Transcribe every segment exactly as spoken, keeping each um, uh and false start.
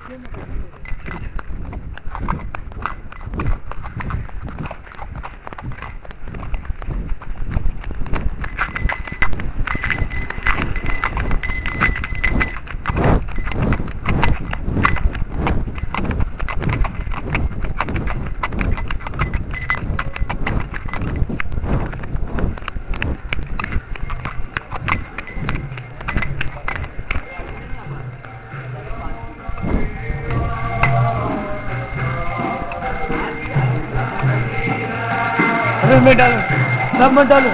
में डालो, सब में डालो।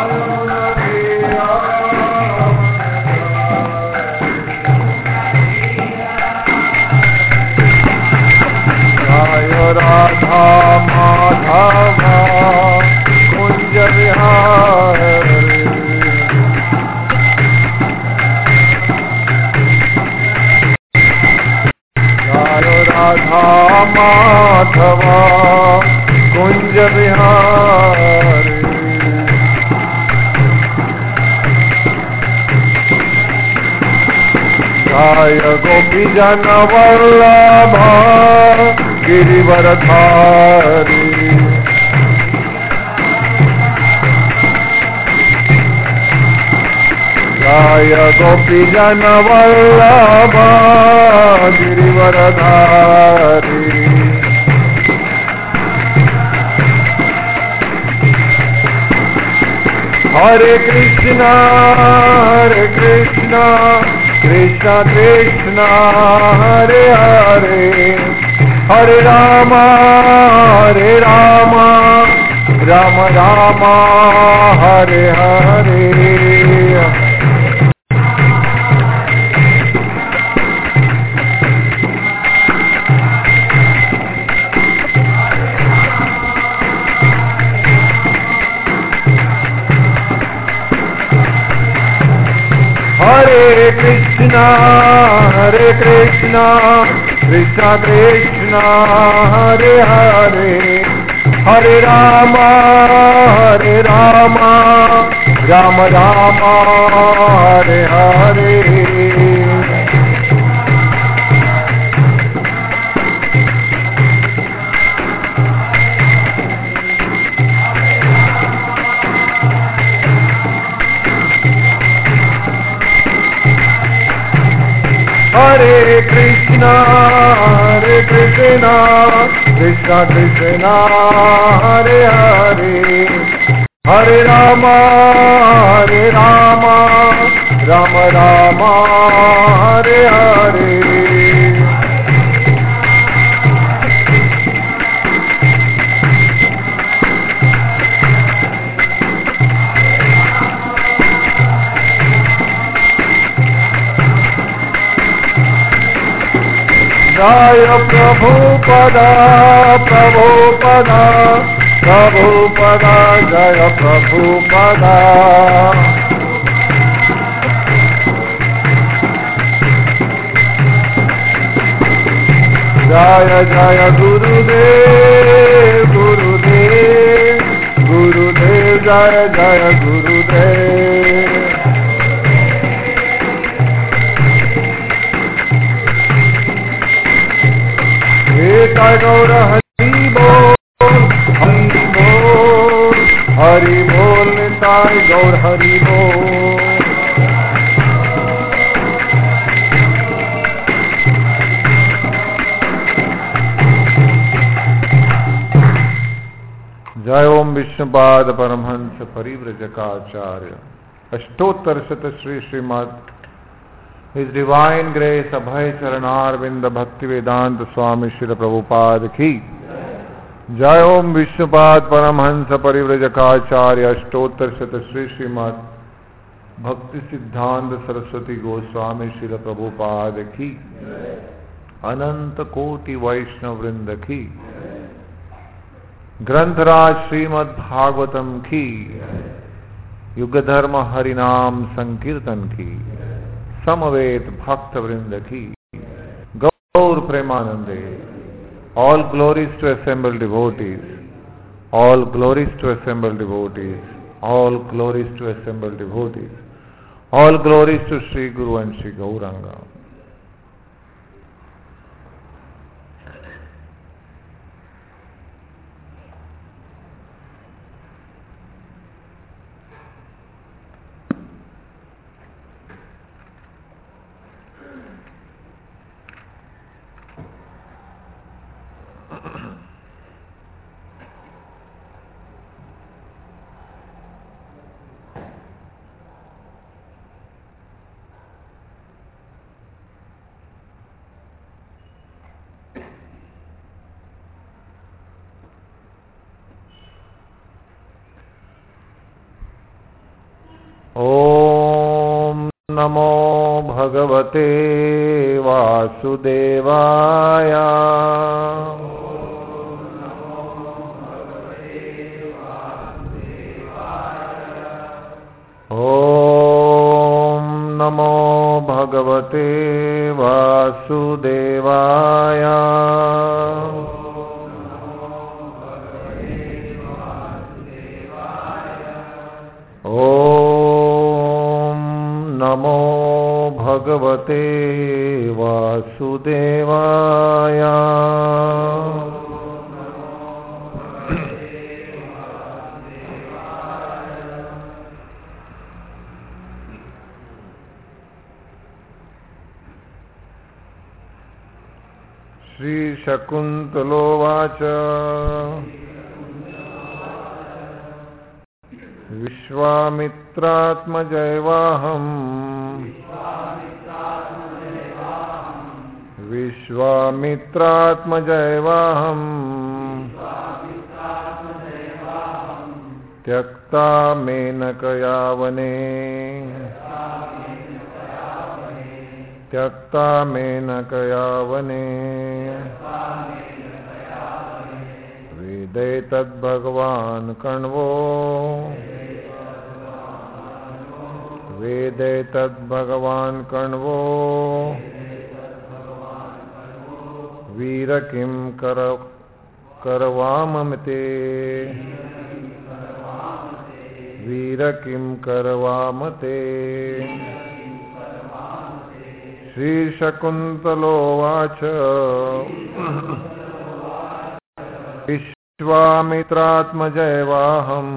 जय राधा माधवा कुंज विहारी, जय राधा माधवा कुंज विहारी, जय गोपी जन वल्लभा गिरिवरधारी, जय गोपी जन वल्लभा गिरिवरधारी, हरे कृष्णा हरे कृष्णा कृष्णा कृष्णा हरे हरे, हरे रामा हरे रामा राम रामा हरे हरे, हरे कृष्णा हरे कृष्णा कृष्णा कृष्णा हरे हरे, हरे रामा हरे रामा राम रामा हरे हरे, हरे कृष्णा हरे कृष्णा कृष्णा कृष्णा हरे हरे, हरे रामा हरे रामा राम रामा हरे हरे, जय प्रभुपदा प्रभुपदा प्रभुपदा जय प्रभुपदा, जय जय गुरुदेव गुरुदेव गुरुदेव जय जय गुरुदेव, एक गौर हरि बोल हरि बोल हरि बोल निताय गौर हरि बोल, जय ओम विष्णुपाद परमहंस परिव्रजकाचार्य अष्टोत्तर शत Shri Shrimad His Divine Grace Abhay Charanarvinda Bhakti Vedanta Swami Srila Prabhupada की जय ओम विष्णुपाद परमहंस परिव्रजकाचार्य अष्टोत्तर शत श्री श्रीमद भक्ति सिद्धांत सरस्वती गोस्वामी श्रील प्रभुपाद की अनंत कोटि वैष्णव वृंद की ग्रंथराज श्रीमद् भागवतम की युग धर्म हरिनाम संकीर्तन की समवेत भक्त वृंद की गौर प्रेमानंदे. All glories to assembled devotees, all glories to assembled devotees, all glories to assembled devotees, all glories to Sri Guru and Sri Gauranga. नमो भगवते वासुदेवाय। ओम नमो भगवते वासुदेवाय। ओम नमो भगवते वासुदेवाय। श्री शकुन्तलोवाच। विश्वामित्रात्मजैवाहम् विश्वामित्रात्मजैवाहम् त्यक्ता मेनकया वने त्यक्ता मेनकया वने। वेदैतद्भगवान् कण्वो वेदैतद्भगवान् कण्वो वीर किं कर करवामते वीर किं करवामते। श्रीशकुन्तलोवाच। विश्वामित्रात्मजैवाहम्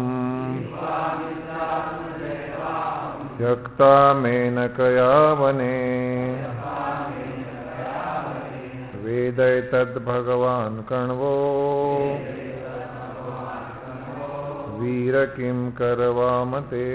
त्यक्ता मेनकया वने वेदैतद्भगवान् कण्वो वीर किं करवामते।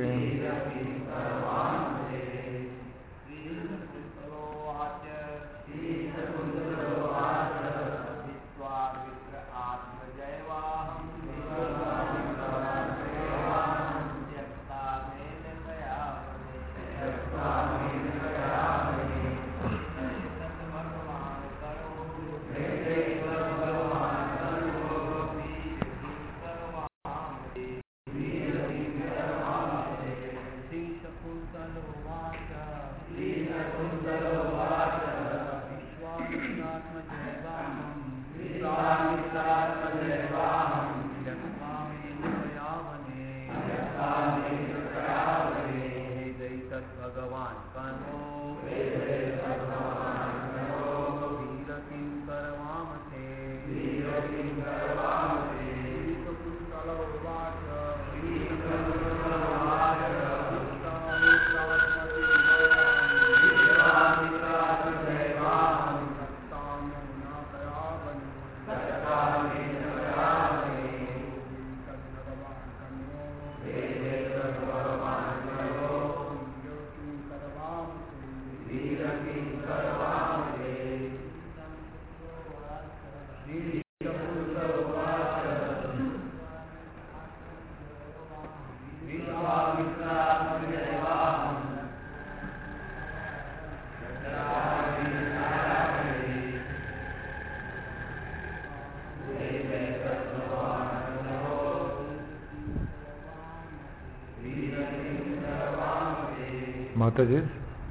माताजी।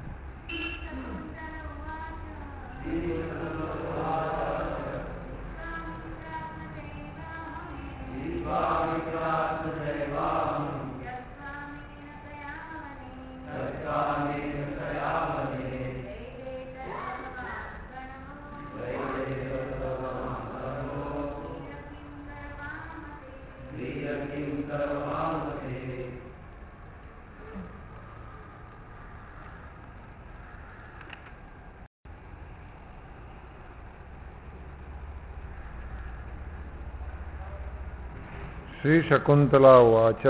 श्री शकुंतला उवाच।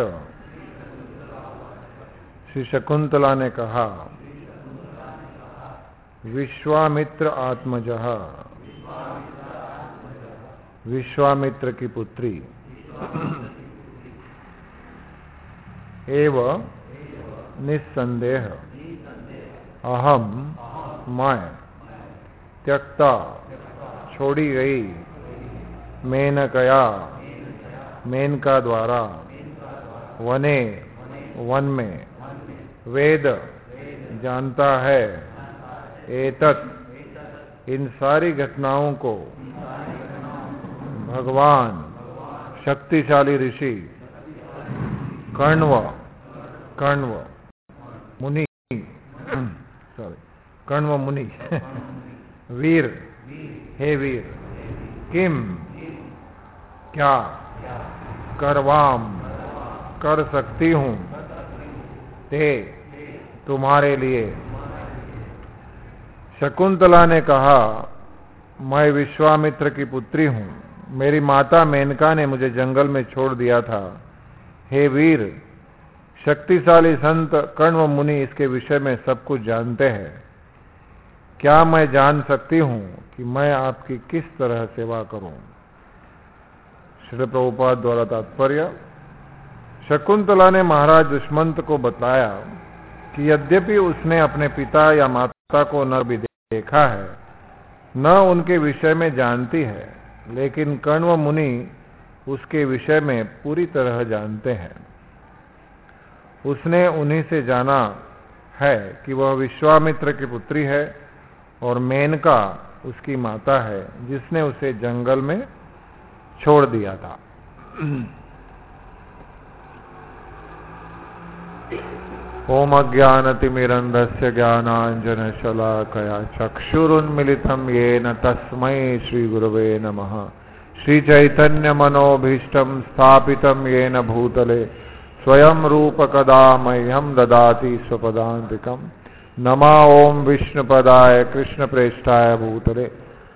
श्री शकुंतला ने कहा, विश्वामित्र आत्मजः, विश्वामित्र की पुत्री, एव निस्संदेह अहम मैं त्यक्ता छोड़ी गई मेनकया मेनका द्वारा वने वन में वेद जानता है एतत् इन सारी घटनाओं को भगवान शक्तिशाली ऋषि कर्णव कर्णव मुनि सॉरी कर्णव मुनि वीर हे वीर किम क्या करवाम कर सकती हूं ते तुम्हारे लिए। शकुंतला ने कहा, मैं विश्वामित्र की पुत्री हूं, मेरी माता मेनका ने मुझे जंगल में छोड़ दिया था। हे वीर, शक्तिशाली संत कण्व मुनि इसके विषय में सब कुछ जानते हैं। क्या मैं जान सकती हूं कि मैं आपकी किस तरह सेवा करूं? श्री प्रभुपाद द्वारा तात्पर्य, शकुंतला ने महाराज दुष्मंत को बताया कि यद्यपि उसने अपने पिता या माता को न भी देखा है, न उनके विषय में जानती है, लेकिन कण्व मुनि उसके विषय में पूरी तरह जानते हैं। उसने उन्हीं से जाना है कि वह विश्वामित्र की पुत्री है और मेनका उसकी माता है, जिसने उसे जंगल में छोड़ दिया था। ओम अज्ञानतिमिरन्धस्य ज्ञानाञ्जनशलाकया चक्षुरुन्मिलितं येन तस्मै श्रीगुरवे नमः। श्रीचैतन्यमनोभीष्टं स्थापितं येन भूतले स्वयं रूप कदा मह्यं ददाति स्वपदान्तिकम्। नमः ओम विष्णुपदाय कृष्णप्रेष्ठाय भूतले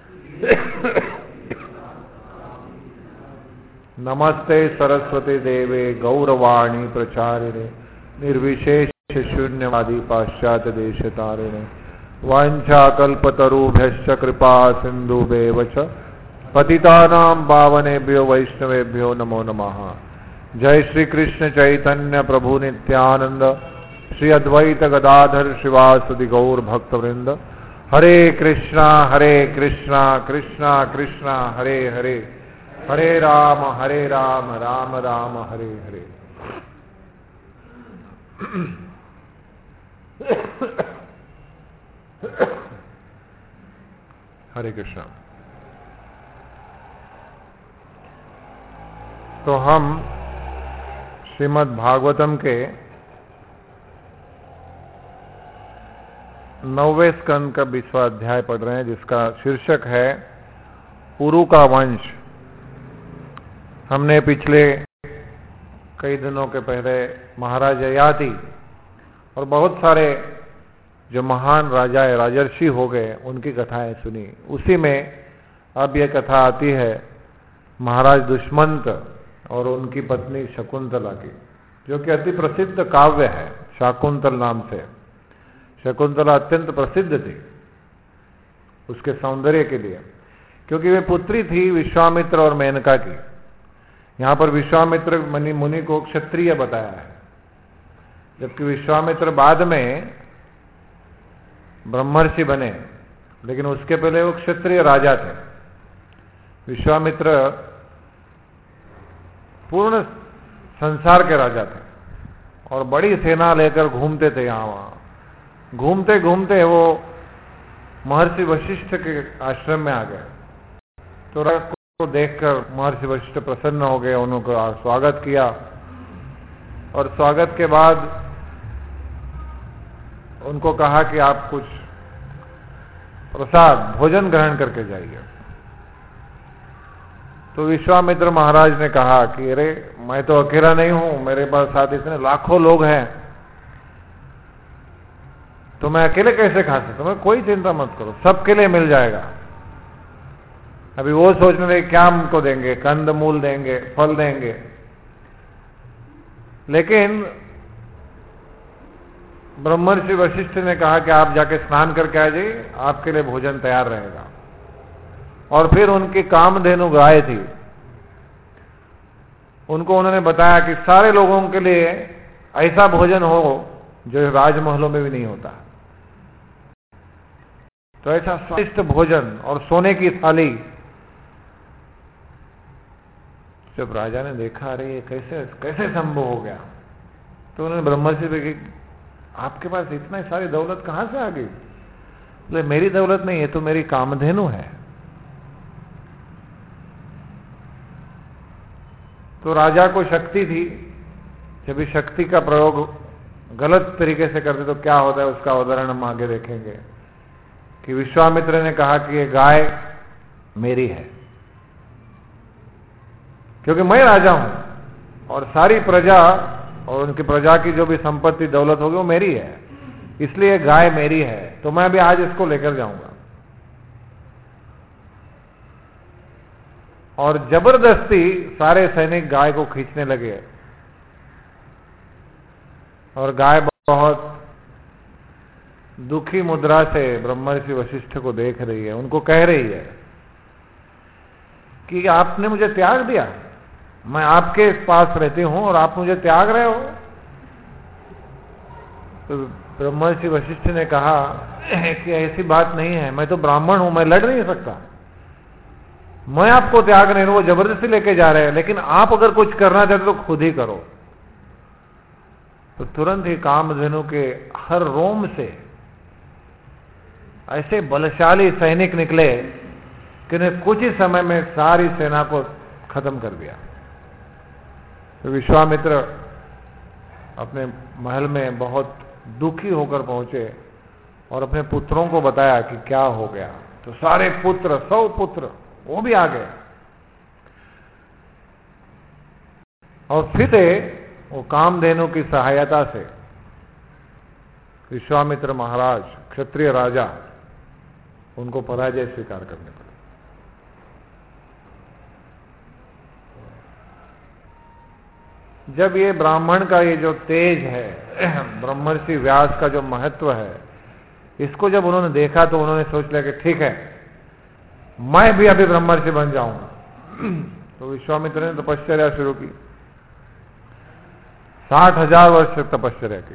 नमस्ते सरस्वती देवे गौरवाणी प्रचारिणे निर्विशेष शून्यवादी पाश्चात्य देश तारिणे वाञ्छाकल्पतरुभ्यश्च कृपा सिन्धुभ्येव च पतितानां पावनेभ्यो वैष्णवेभ्यो नमो नमः। जय श्री कृष्ण चैतन्य प्रभु नित्यानंद श्री अद्वैत गदाधर श्रीवासदि गौर भक्तवृंद। हरे कृष्णा हरे कृष्णा कृष्णा कृष्णा हरे हरे, हरे राम हरे राम राम राम हरे हरे। हरे कृष्णा। तो हम श्रीमद् भागवतम के नौवे स्कंद का बीसवां अध्याय पढ़ रहे हैं, जिसका शीर्षक है पुरु का वंश। हमने पिछले कई दिनों के पहले महाराज ययाति और बहुत सारे जो महान राजा राजर्षि हो गए उनकी कथाएं सुनी। उसी में अब यह कथा आती है महाराज दुष्मंत और उनकी पत्नी शकुंतला की, जो कि अति प्रसिद्ध काव्य है शाकुंतल नाम से। शकुंतला अत्यंत प्रसिद्ध थी उसके सौंदर्य के लिए, क्योंकि वे पुत्री थी विश्वामित्र और मेनका की। यहां पर विश्वामित्र मुनि मुनि को क्षत्रिय बताया है, जबकि विश्वामित्र बाद में ब्रह्मर्षि बने, लेकिन उसके पहले वो क्षत्रिय राजा थे। विश्वामित्र पूर्ण संसार के राजा थे और बड़ी सेना लेकर घूमते थे यहाँ वहां। घूमते घूमते वो महर्षि वशिष्ठ के आश्रम में आ गए। तो राजा को देखकर महर्षि वशिष्ठ प्रसन्न हो गए, उन्होंने स्वागत किया और स्वागत के बाद उनको कहा कि आप कुछ प्रसाद भोजन ग्रहण करके जाइए। तो विश्वामित्र महाराज ने कहा कि अरे मैं तो अकेला नहीं हूं, मेरे पास साथ इतने लाखों लोग हैं, तो मैं अकेले कैसे खा सकता हूं? कोई चिंता मत करो, सबके लिए मिल जाएगा। अभी वो सोचने लगे क्या हमको देंगे, कंद मूल देंगे, फल देंगे, लेकिन ब्रह्मर्षि वशिष्ठ ने कहा कि आप जाके स्नान करके आ जाइए, आपके लिए भोजन तैयार रहेगा। और फिर उनकी कामधेनु गाय थी, उनको उन्होंने बताया कि सारे लोगों के लिए ऐसा भोजन हो जो राजमहलों में भी नहीं होता। तो ऐसा स्वादिष्ट भोजन और सोने की थाली। जब राजा ने देखा, अरे ये कैसे कैसे संभव हो गया, तो उन्होंने ब्रह्मर्षि से कहा, आपके पास इतना सारी दौलत कहां से आ गई? बोले मेरी दौलत नहीं है, तो मेरी कामधेनु है। तो राजा को शक्ति थी, जब इस शक्ति का प्रयोग गलत तरीके से करते तो क्या होता है, उसका उदाहरण हम आगे देखेंगे। कि विश्वामित्र ने कहा कि ये गाय मेरी है, क्योंकि मैं राजा हूं और सारी प्रजा और उनकी प्रजा की जो भी संपत्ति दौलत होगी वो मेरी है, इसलिए गाय मेरी है, तो मैं भी आज इसको लेकर जाऊंगा। और जबरदस्ती सारे सैनिक गाय को खींचने लगे और गाय बहुत दुखी मुद्रा से ब्रह्मर्षि वशिष्ठ को देख रही है, उनको कह रही है कि आपने मुझे त्याग दिया, मैं आपके पास रहती हूं और आप मुझे त्याग रहे हो। तो ब्रह्मर्षि वशिष्ठ ने कहा कि ऐसी बात नहीं है, मैं तो ब्राह्मण हूं, मैं लड़ नहीं सकता, मैं आपको त्याग नहीं, वो जबरदस्ती लेके जा रहे हैं, लेकिन आप अगर कुछ करना चाहते तो खुद ही करो। तो तुरंत ही कामधेनु के हर रोम से ऐसे बलशाली सैनिक निकले कि उन्हें कुछ ही समय में सारी सेना को खत्म कर दिया। तो विश्वामित्र अपने महल में बहुत दुखी होकर पहुंचे और अपने पुत्रों को बताया कि क्या हो गया। तो सारे पुत्र, सौ पुत्र वो भी आ गए और फिर वो कामधेनु की सहायता से विश्वामित्र महाराज, क्षत्रिय राजा, उनको पराजय स्वीकार करने पड़े। जब ये ब्राह्मण का ये जो तेज है, ब्रह्मर्षि व्यास का जो महत्व है, इसको जब उन्होंने देखा तो उन्होंने सोच लिया कि ठीक है, मैं भी अभी ब्रह्मर्षि बन जाऊंगा। तो विश्वामित्र ने तपश्चर्या शुरू की, साठ हजार वर्ष तक तपश्चर्या की।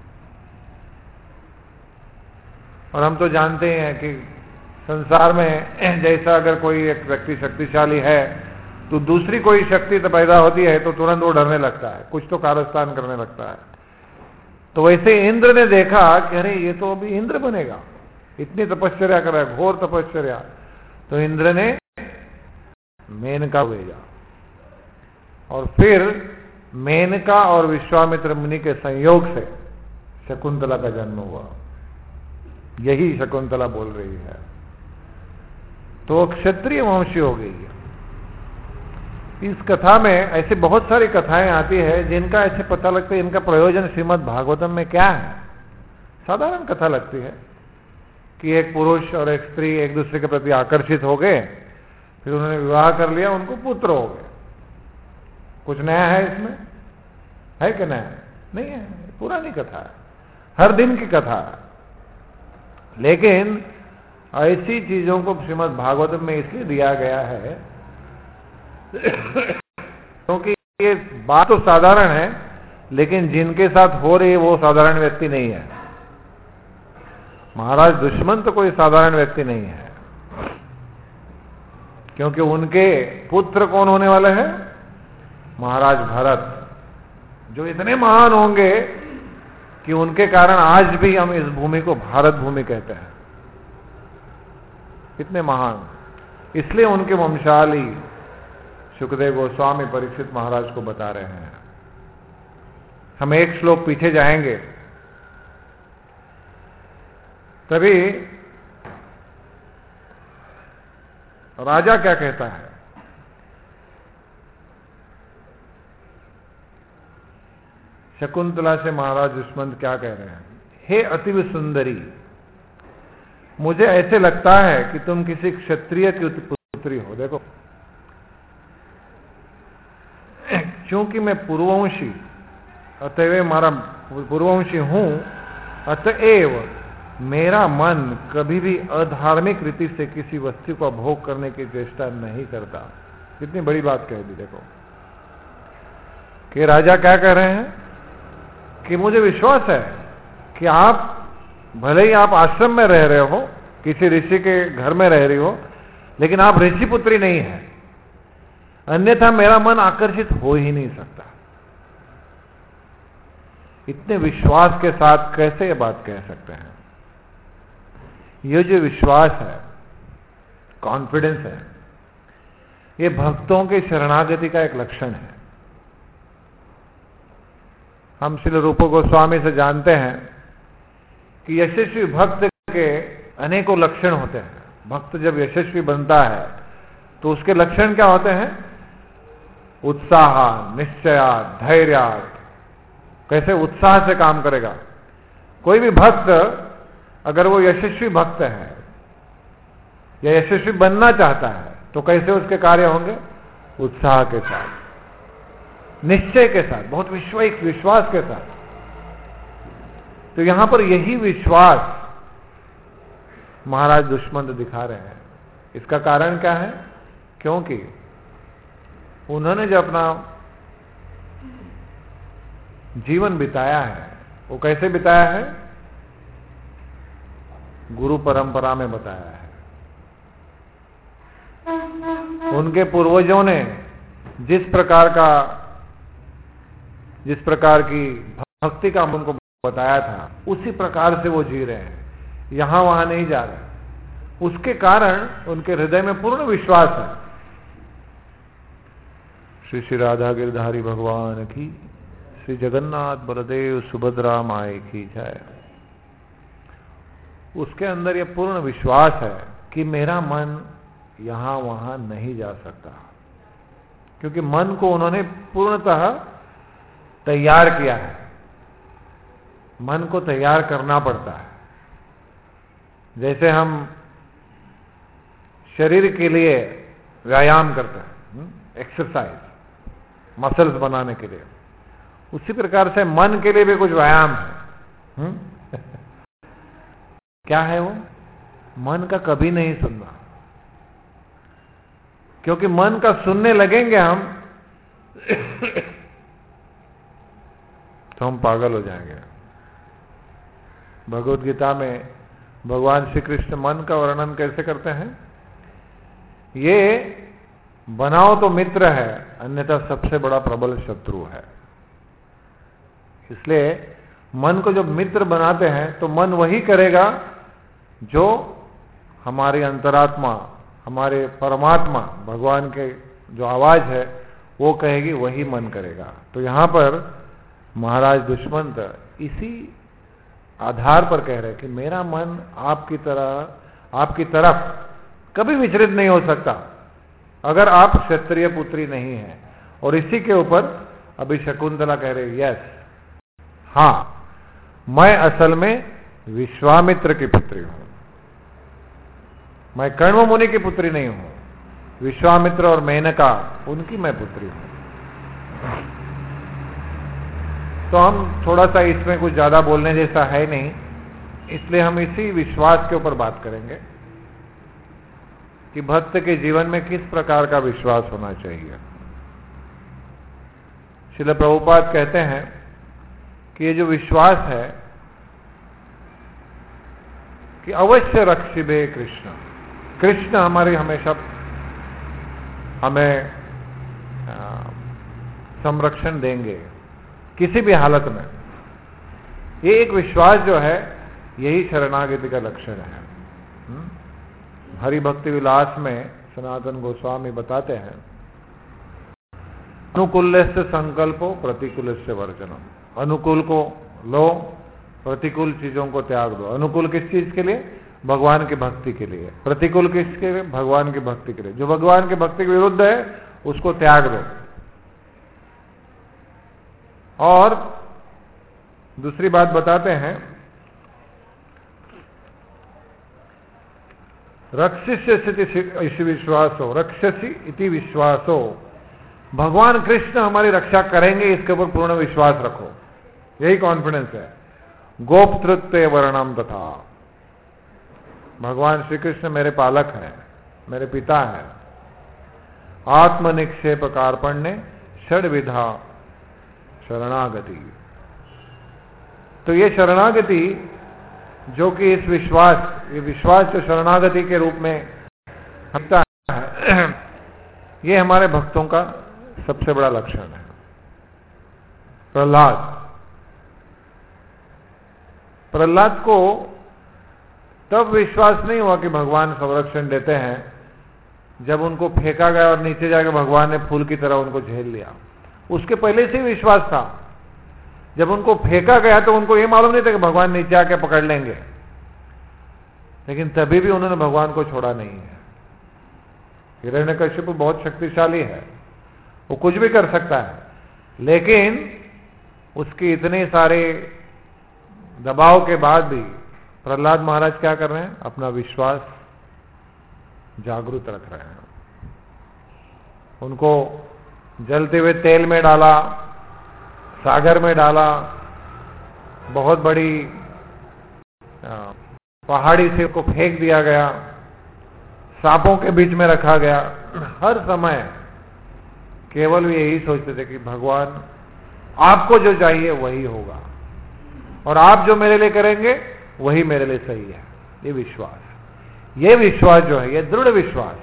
और हम तो जानते हैं कि संसार में जैसा अगर कोई एक व्यक्ति शक्तिशाली है तो दूसरी कोई शक्ति तो पैदा होती है तो तुरंत वो डरने लगता है, कुछ तो कारस्तान करने लगता है। तो वैसे इंद्र ने देखा कि अरे ये तो अभी इंद्र बनेगा, इतनी तपश्चर्या कर रहा है, घोर तपश्चर्या। तो इंद्र ने मेनका भेजा और फिर मेनका और विश्वामित्र मुनि के संयोग से शकुंतला का जन्म हुआ। यही शकुंतला बोल रही है। तो क्षत्रिय वंशी हो गई है। इस कथा में ऐसे बहुत सारी कथाएं आती है जिनका ऐसे पता लगता है इनका प्रयोजन श्रीमद् भागवतम में क्या है। साधारण कथा लगती है कि एक पुरुष और एक स्त्री एक दूसरे के प्रति आकर्षित हो गए, फिर उन्होंने विवाह कर लिया, उनको पुत्र हो गए। कुछ नया है इसमें? है कि नया? नहीं है, पुरानी कथा है, हर दिन की कथा है। लेकिन ऐसी चीजों को श्रीमद् भागवतम में इसलिए दिया गया है क्योंकि ये बात तो साधारण है, लेकिन जिनके साथ हो रही है वो साधारण व्यक्ति नहीं है। महाराज दुश्मन तो कोई साधारण व्यक्ति नहीं है, क्योंकि उनके पुत्र कौन होने वाले हैं? महाराज भरत, जो इतने महान होंगे कि उनके कारण आज भी हम इस भूमि को भारत भूमि कहते हैं। इतने महान, इसलिए उनके वंशाली सुखदेव गोस्वामी परीक्षित महाराज को बता रहे हैं। हम एक श्लोक पीछे जाएंगे तभी राजा क्या कहता है। शकुंतला से महाराज दुष्मंत क्या कह रहे हैं? हे अतिव सुंदरी, मुझे ऐसे लगता है कि तुम किसी क्षत्रिय की पुत्री हो। देखो, क्योंकि मैं पूर्ववंशी, अतएव मारा पूर्ववंशी हूं, अतएव मेरा मन कभी भी अधार्मिक रीति से किसी वस्तु का भोग करने की चेष्टा नहीं करता। कितनी बड़ी बात कह दी। देखो कि राजा क्या कह रहे हैं कि मुझे विश्वास है कि आप भले ही आप आश्रम में रह रहे हो, किसी ऋषि के घर में रह रही हो, लेकिन आप ऋषि पुत्री नहीं है, अन्यथा मेरा मन आकर्षित हो ही नहीं सकता। इतने विश्वास के साथ कैसे ये बात कह सकते हैं? ये जो विश्वास है, कॉन्फिडेंस है, ये भक्तों के शरणागति का एक लक्षण है। हम श्री रूप गोस्वामी से जानते हैं कि यशस्वी भक्त के अनेकों लक्षण होते हैं। भक्त जब यशस्वी बनता है तो उसके लक्षण क्या होते हैं? उत्साह, निश्चया, धैर्य। कैसे उत्साह से काम करेगा। कोई भी भक्त अगर वो यशस्वी भक्त है या यशस्वी बनना चाहता है तो कैसे उसके कार्य होंगे? उत्साह के साथ, निश्चय के साथ, बहुत विश्वास विश्वास के साथ। तो यहां पर यही विश्वास महाराज दुष्मंत दिखा रहे हैं। इसका कारण क्या है? क्योंकि उन्होंने जो अपना जीवन बिताया है वो कैसे बिताया है? गुरु परंपरा में बताया है। उनके पूर्वजों ने जिस प्रकार का जिस प्रकार की भक्ति का उनको बताया था उसी प्रकार से वो जी रहे हैं, यहां वहां नहीं जा रहे। उसके कारण उनके हृदय में पूर्ण विश्वास है। श्री श्री राधा गिरधारी भगवान की, श्री जगन्नाथ बलदेव सुभद्रा माई की जय। उसके अंदर यह पूर्ण विश्वास है कि मेरा मन यहां वहां नहीं जा सकता, क्योंकि मन को उन्होंने पूर्णतः तैयार किया है। मन को तैयार करना पड़ता है। जैसे हम शरीर के लिए व्यायाम करते हैं, एक्सरसाइज, मसल्स बनाने के लिए, उसी प्रकार से मन के लिए भी कुछ व्यायाम है। हुँ? क्या है वो? मन का कभी नहीं सुनना, क्योंकि मन का सुनने लगेंगे हम तो हम पागल हो जाएंगे। भगवत गीता में भगवान श्री कृष्ण मन का वर्णन कैसे करते हैं? ये बनाओ तो मित्र है, अन्यथा सबसे बड़ा प्रबल शत्रु है। इसलिए मन को जब मित्र बनाते हैं तो मन वही करेगा जो हमारी अंतरात्मा, हमारे परमात्मा, भगवान के जो आवाज है वो कहेगी, वही मन करेगा। तो यहां पर महाराज दुष्मंत इसी आधार पर कह रहे हैं कि मेरा मन आपकी तरह आपकी तरफ कभी विचलित नहीं हो सकता अगर आप क्षत्रिय पुत्री नहीं हैं। और इसी के ऊपर अभी शकुंतला कह रहे, यस, हाँ, मैं असल में विश्वामित्र की पुत्री हूं, मैं कण्व मुनि की पुत्री नहीं हूं। विश्वामित्र और मेनका, उनकी मैं पुत्री हूं। तो हम थोड़ा सा इसमें कुछ ज्यादा बोलने जैसा है नहीं, इसलिए हम इसी विश्वास के ऊपर बात करेंगे कि भक्त के जीवन में किस प्रकार का विश्वास होना चाहिए। श्रील प्रभुपाद कहते हैं कि ये जो विश्वास है कि अवश्य रक्षिबे कृष्ण, कृष्ण हमारे हमेशा हमें संरक्षण देंगे किसी भी हालत में। ये एक विश्वास जो है यही शरणागति का लक्षण है। हरि भक्ति विलास में सनातन गोस्वामी बताते हैं, अनुकूल्य से संकल्पो प्रतिकूल से वर्जनम। अनुकूल को लो, प्रतिकूल चीजों को त्याग दो। अनुकूल किस चीज के लिए? भगवान की भक्ति के लिए। प्रतिकूल किसके लिए? भगवान की भक्ति के लिए। जो भगवान की भक्ति के विरुद्ध है उसको त्याग दो। और दूसरी बात बताते हैं, रक्षस्य इति विश्वासो, रक्षसी इति विश्वासो। भगवान कृष्ण हमारी रक्षा करेंगे, इसके ऊपर पूर्ण विश्वास रखो, यही कॉन्फिडेंस है। गोपतृत्व वर्णम तथा, भगवान श्री कृष्ण मेरे पालक हैं, मेरे पिता हैं। आत्मनिक्षेप कार्पण्य षड्विधा शरणागति। तो ये शरणागति जो कि इस विश्वास, ये विश्वास जो शरणागति के रूप में होता है, ये हमारे भक्तों का सबसे बड़ा लक्षण है। प्रहलाद प्रहलाद को तब विश्वास नहीं हुआ कि भगवान संरक्षण देते हैं जब उनको फेंका गया और नीचे जाकर भगवान ने फूल की तरह उनको झेल लिया। उसके पहले से ही विश्वास था। जब उनको फेंका गया तो उनको ये मालूम नहीं था कि भगवान नीचे आके पकड़ लेंगे, लेकिन तभी भी उन्होंने भगवान को छोड़ा नहीं है। हिरण्यकश्यप बहुत शक्तिशाली है, वो कुछ भी कर सकता है, लेकिन उसके इतने सारे दबाव के बाद भी प्रहलाद महाराज क्या कर रहे हैं? अपना विश्वास जागरूक रख रहे हैं। उनको जलते हुए तेल में डाला, सागर में डाला, बहुत बड़ी पहाड़ी से को फेंक दिया गया, सांपों के बीच में रखा गया। हर समय केवल वे यही सोचते थे कि भगवान आपको जो चाहिए वही होगा, और आप जो मेरे लिए करेंगे वही मेरे लिए सही है। ये विश्वास, ये विश्वास जो है, ये दृढ़ विश्वास,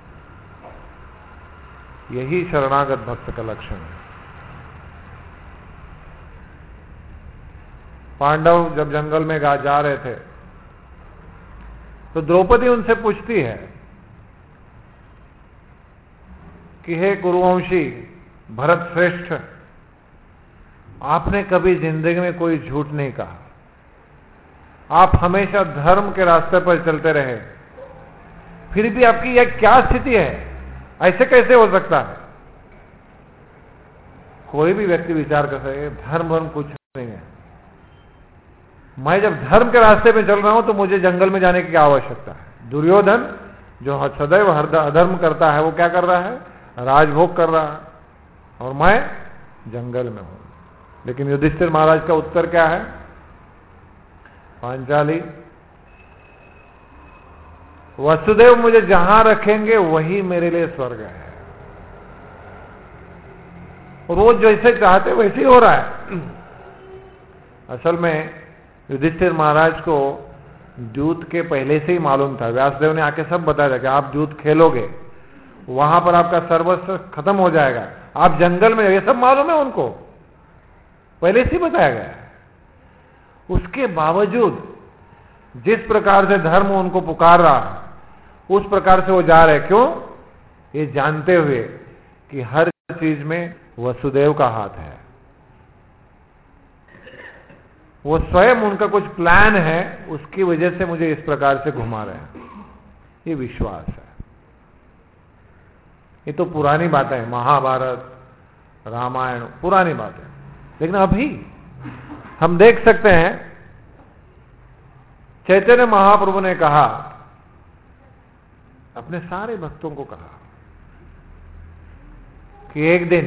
यही शरणागत भक्त का लक्षण है। पांडव जब जंगल में जा रहे थे तो द्रौपदी उनसे पूछती है कि हे कुरुवंशी भरत श्रेष्ठ, आपने कभी जिंदगी में कोई झूठ नहीं कहा, आप हमेशा धर्म के रास्ते पर चलते रहे, फिर भी आपकी यह क्या स्थिति है? ऐसे कैसे हो सकता है? कोई भी व्यक्ति विचार कर सके धर्म वर्म कुछ नहीं है, मैं जब धर्म के रास्ते पे चल रहा हूं तो मुझे जंगल में जाने की क्या आवश्यकता है? दुर्योधन जो सदैव अधर्म करता है वो क्या कर रहा है? राजभोग कर रहा है, और मैं जंगल में हूं। लेकिन युधिष्ठिर महाराज का उत्तर क्या है? पांचाली, वसुदेव मुझे जहां रखेंगे वही मेरे लिए स्वर्ग है, और वो जैसे चाहते वैसे ही हो रहा है। असल में युधिष्ठिर महाराज को जूत के पहले से ही मालूम था। व्यासदेव ने आके सब बताया था कि आप जूत खेलोगे, वहां पर आपका सर्वस्व खत्म हो जाएगा, आप जंगल में, ये सब मालूम है उनको, पहले से ही बताया गया है। उसके बावजूद जिस प्रकार से धर्म उनको पुकार रहा है उस प्रकार से वो जा रहे। क्यों? ये जानते हुए कि हर चीज में वसुदेव का हाथ है, वो स्वयं उनका कुछ प्लान है, उसकी वजह से मुझे इस प्रकार से घुमा रहे हैं। ये विश्वास है। ये तो पुरानी बातें हैं, महाभारत, रामायण, पुरानी बातें। लेकिन अभी हम देख सकते हैं, चैतन्य महाप्रभु ने कहा, अपने सारे भक्तों को कहा कि एक दिन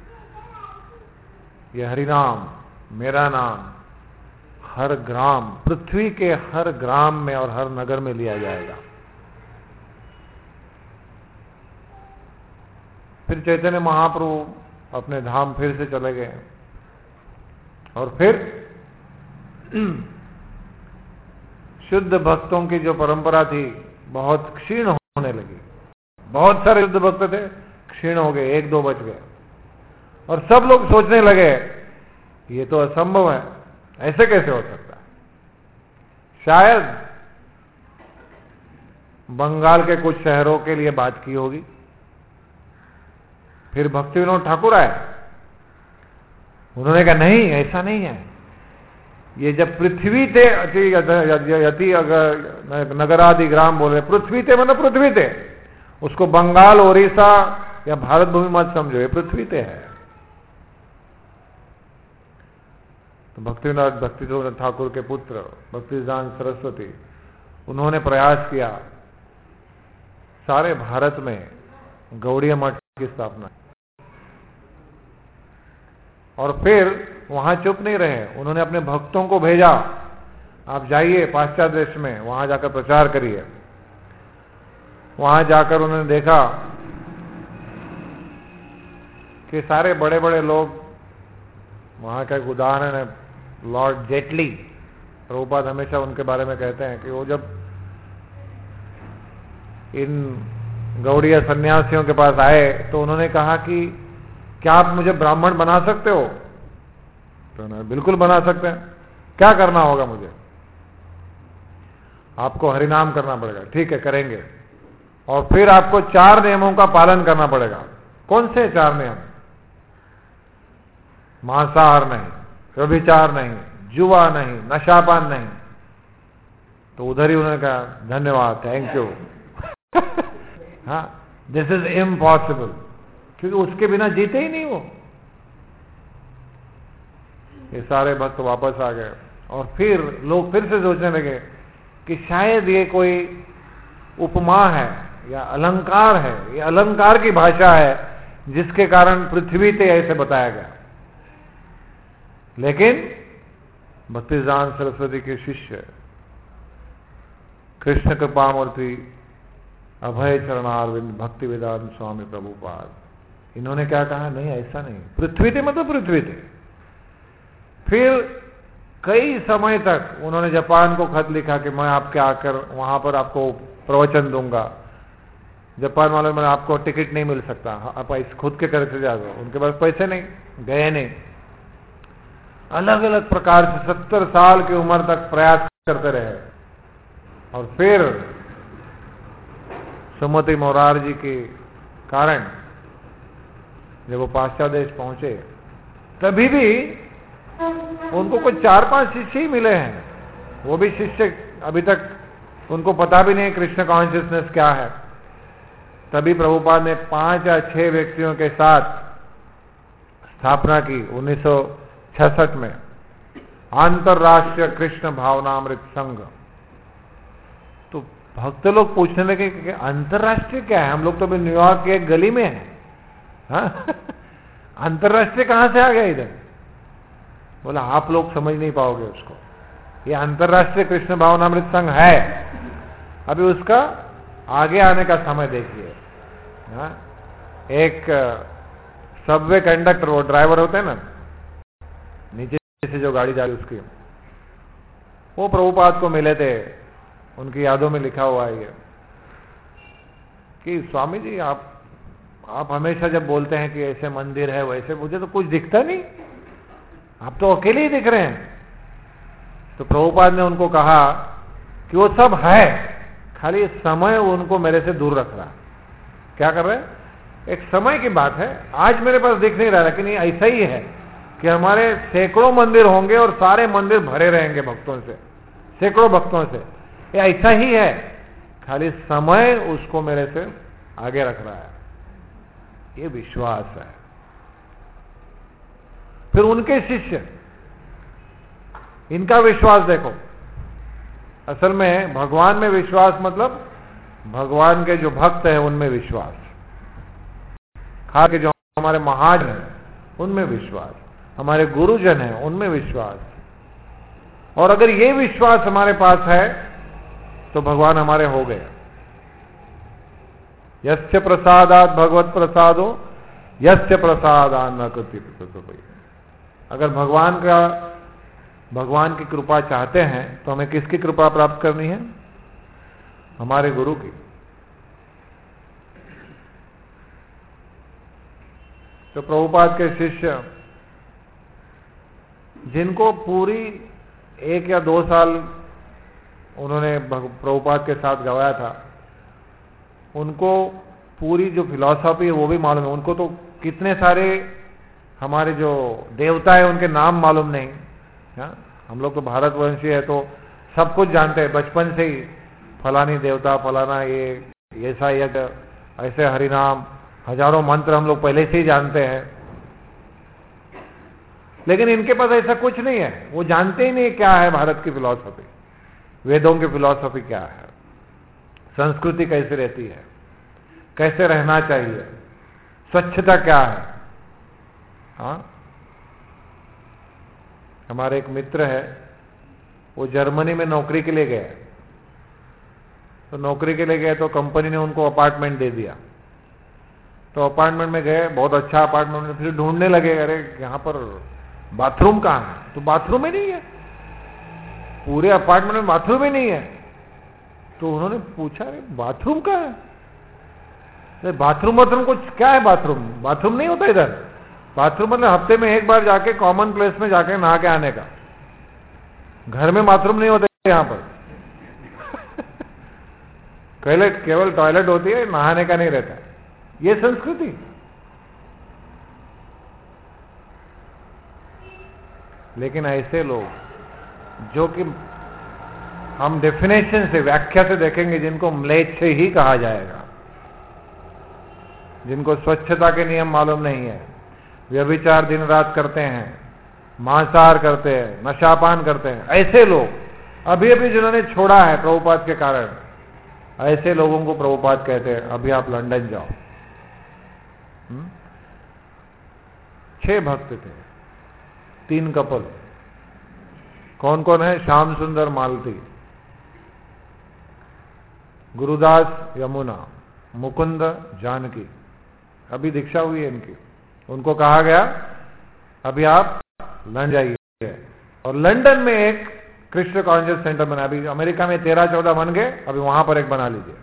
यह हरिनाम, मेरा नाम हर ग्राम, पृथ्वी के हर ग्राम में और हर नगर में लिया जाएगा। फिर चैतन्य महाप्रभु अपने धाम फिर से चले गए, और फिर शुद्ध भक्तों की जो परंपरा थी बहुत क्षीण होने लगी। बहुत सारे शुद्ध भक्त थे, क्षीण हो गए, एक दो बच गए, और सब लोग सोचने लगे ये तो असंभव है, ऐसे कैसे हो सकता है? शायद बंगाल के कुछ शहरों के लिए बात की होगी। फिर भक्ति विनोद ठाकुर आए, उन्होंने कहा नहीं, ऐसा नहीं है, ये जब पृथ्वी थे, अति अति अगर नगरादि ग्राम बोले, पृथ्वी थे मतलब पृथ्वी थे, उसको बंगाल, ओडिशा या भारत भूमि मत समझो, ये पृथ्वी थे है। तो भक्तिविनोद भक्ति ठाकुर के पुत्र भक्तिदान सरस्वती, उन्होंने प्रयास किया सारे भारत में गौड़ीय मठ की स्थापना, और फिर वहां चुप नहीं रहे, उन्होंने अपने भक्तों को भेजा, आप जाइए पाश्चात्य देश में, वहां जाकर प्रचार करिए। वहां जाकर उन्होंने देखा कि सारे बड़े बड़े लोग, वहां का एक उदाहरण है लॉर्ड जेटली, प्रभुपाद हमेशा उनके बारे में कहते हैं कि वो जब इन गौड़ीय सन्यासियों के पास आए तो उन्होंने कहा कि क्या आप मुझे ब्राह्मण बना सकते हो? तो उन्होंने बिल्कुल बना सकते हैं। क्या करना होगा मुझे? आपको हरिनाम करना पड़ेगा। ठीक है, करेंगे। और फिर आपको चार नियमों का पालन करना पड़ेगा। कौन से चार नियम? मांसाहार नहीं, व्यभिचार नहीं, जुआ नहीं, नशापान नहीं। तो उधर ही उन्होंने कहा धन्यवाद, थैंक यू। हाँ, दिस इज इम्पॉसिबल, क्योंकि उसके बिना जीते ही नहीं वो। ये सारे भक्त वापस आ गए और फिर लोग फिर से सोचने लगे कि शायद ये कोई उपमा है या अलंकार है, ये अलंकार की भाषा है जिसके कारण पृथ्वी से ऐसे बताया गया। लेकिन भक्तिदान सरस्वती के शिष्य कृष्ण कृपामूर्ति अभय चरणारविंद भक्ति वेदांत स्वामी प्रभुपाद, इन्होंने क्या कहा? नहीं, ऐसा नहीं, पृथ्वी थे मतलब पृथ्वी थे। फिर कई समय तक उन्होंने जापान को खत लिखा कि मैं आपके आकर वहां पर आपको प्रवचन दूंगा। जापान वालों में आपको टिकट नहीं मिल सकता, आप इस खुद के तरफ से जा दो। उनके पास पैसे नहीं, गए नहीं। अलग अलग प्रकार से सत्तर साल की उम्र तक प्रयास करते रहे और फिर सुमति मोरारजी के कारण जब वो पाश्चात्य देश पहुंचे तभी भी उनको कुछ चार पांच शिष्य ही मिले हैं। वो भी शिष्य अभी तक उनको पता भी नहीं कृष्ण कॉन्शियसनेस क्या है। तभी प्रभुपाद ने पांच या छह व्यक्तियों के साथ स्थापना की उन्नीस सौ छियासठ में अंतरराष्ट्रीय कृष्ण भावनामृत संघ। तो भक्त लोग पूछने लगे कि अंतरराष्ट्रीय क्या है? हम लोग तो अभी न्यूयॉर्क की एक गली में है, हाँ? अंतरराष्ट्रीय कहां से आ गया इधर? बोला आप लोग समझ नहीं पाओगे उसको। ये अंतरराष्ट्रीय कृष्ण भावनामृत संघ है, अभी उसका आगे आने का समय देखिए। हाँ? एक सबवे कंडक्टर, वो ड्राइवर होते हैं ना, नीचे से जो गाड़ी जा रही उसकी, वो प्रभुपाद को मिले थे। उनकी यादों में लिखा हुआ है ये कि स्वामी जी आप आप हमेशा जब बोलते हैं कि ऐसे मंदिर है वैसे, मुझे तो कुछ दिखता नहीं, आप तो अकेले ही दिख रहे हैं। तो प्रभुपाद ने उनको कहा कि वो सब है, खाली समय उनको मेरे से दूर रख रहा। क्या कर रहे हैं? एक समय की बात है, आज मेरे पास दिख नहीं रहा, लेकिन ये ऐसा ही है कि हमारे सैकड़ों मंदिर होंगे और सारे मंदिर भरे रहेंगे भक्तों से, सैकड़ों भक्तों से। ये ऐसा ही है, खाली समय उसको मेरे से आगे रख रहा है। ये विश्वास है। फिर उनके शिष्य, इनका विश्वास देखो। असल में भगवान में विश्वास मतलब भगवान के जो भक्त हैं उनमें विश्वास, खास के जो हमारे महाजन हैं उनमें विश्वास, हमारे गुरुजन हैं उनमें विश्वास। और अगर ये विश्वास हमारे पास है तो भगवान हमारे हो गए। यस्य प्रसादात भगवत प्रसादो यस्य प्रसादात न कृति। अगर भगवान का भगवान की कृपा चाहते हैं तो हमें किसकी कृपा प्राप्त करनी है? हमारे गुरु की। तो प्रभुपाद के शिष्य जिनको पूरी एक या दो साल उन्होंने प्रभुपाद के साथ गवाया था, उनको पूरी जो फिलॉसफी है वो भी मालूम है। उनको तो कितने सारे हमारे जो देवता है उनके नाम मालूम नहीं। हा? हम लोग तो भारतवंशी है तो सब कुछ जानते हैं बचपन से ही, फलानी देवता, फलाना ये ऐसा यज्ञ, ऐसे हरिनाम, हजारों मंत्र हम लोग पहले से ही जानते हैं। लेकिन इनके पास ऐसा कुछ नहीं है, वो जानते ही नहीं क्या है भारत की फिलॉसफी, वेदों की फिलॉसफी क्या है, संस्कृति कैसे रहती है, कैसे रहना चाहिए, स्वच्छता क्या है। हाँ, हमारे एक मित्र है, वो जर्मनी में नौकरी के लिए गए। तो नौकरी के लिए गए तो कंपनी ने उनको अपार्टमेंट दे दिया। तो अपार्टमेंट में गए, बहुत अच्छा अपार्टमेंट में, फिर ढूंढने लगे, अरे यहाँ पर बाथरूम कहाँ है? तो बाथरूम ही नहीं है। पूरे अपार्टमेंट में बाथरूम ही नहीं है। तो उन्होंने पूछा, अरे बाथरूम कहाँ है? अरे बाथरूम बाथरूम कुछ क्या है? बाथरूम बाथरूम नहीं होता इधर। बाथरूम मतलब हफ्ते में एक बार जाके कॉमन प्लेस में जाके नहा के आने का। घर में बाथरूम नहीं होता यहां पर। केवल केवल टॉयलेट होती है, नहाने का नहीं रहता। ये संस्कृति। लेकिन ऐसे लोग जो कि हम डेफिनेशन से, व्याख्या से देखेंगे, जिनको म्लेच्छ ही कहा जाएगा, जिनको स्वच्छता के नियम मालूम नहीं है, व्यभिचार दिन रात करते हैं, मांसाहार करते हैं, नशापान करते हैं, ऐसे लोग अभी अभी जिन्होंने छोड़ा है प्रभुपाद के कारण, ऐसे लोगों को प्रभुपाद कहते हैं अभी आप लंदन जाओ। हुँ? छह भक्त थे, तीन कपल। कौन कौन है? श्याम सुंदर मालती, गुरुदास यमुना, मुकुंद जानकी। अभी दीक्षा हुई है इनकी। उनको कहा गया अभी आप लंदन जाइए, और लंदन में एक कृष्ण कॉन्शियस सेंटर बना। अभी अमेरिका में तेरह चौदह बन गए, अभी वहां पर एक बना लीजिए।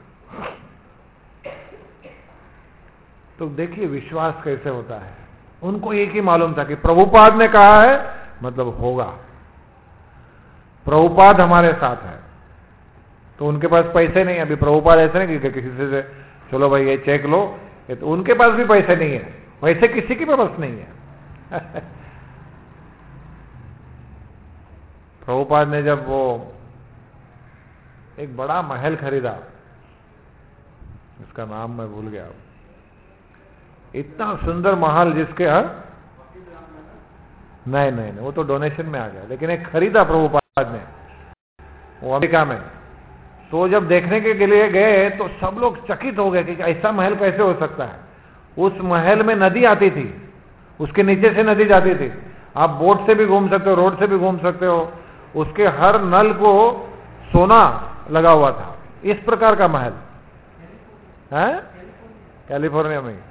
तो देखिए विश्वास कैसे होता है। उनको एक ही मालूम था कि प्रभुपाद ने कहा है मतलब होगा, प्रभुपाद हमारे साथ है। तो उनके पास पैसे नहीं। अभी प्रभुपाद ऐसे नहीं कि किसी से चलो भाई ये चेक लो, ये तो उनके पास भी पैसे नहीं है। पैसे किसी के पास नहीं है। प्रभुपाद ने जब वो एक बड़ा महल खरीदा, इसका नाम मैं भूल गया, इतना सुंदर महल जिसके हर नहीं नहीं नहीं वो तो डोनेशन में आ गया, लेकिन एक खरीदा प्रभुपाद ने, वो अमेरिका में। तो जब देखने के लिए गए तो सब लोग चकित हो गए कि ऐसा महल कैसे हो सकता है। उस महल में नदी आती थी, उसके नीचे से नदी जाती थी। आप बोट से भी घूम सकते हो, रोड से भी घूम सकते हो। उसके हर नल को सोना लगा हुआ था। इस प्रकार का महल है कैलिफोर्निया में।